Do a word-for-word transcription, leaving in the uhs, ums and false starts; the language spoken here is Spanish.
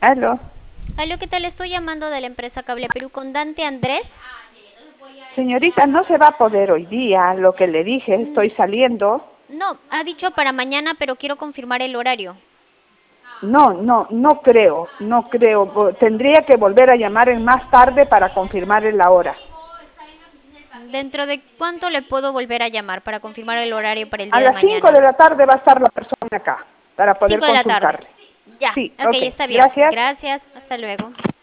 Aló. Aló, ¿qué tal? Estoy llamando de la empresa Cable Perú con Dante Andrés. Señorita, no se va a poder hoy día, lo que le dije, Mm, estoy saliendo. No, ha dicho para mañana, pero quiero confirmar el horario. No, no, no creo, no creo. Vo- Tendría que volver a llamar en más tarde para confirmar la hora. ¿Dentro de cuánto le puedo volver a llamar para confirmar el horario para el A día de las cinco de mañana? la tarde va a estar la persona acá para poder Cinco de la tarde. consultarle. Ya, Sí, ok, ok, está bien. gracias. Gracias, hasta luego.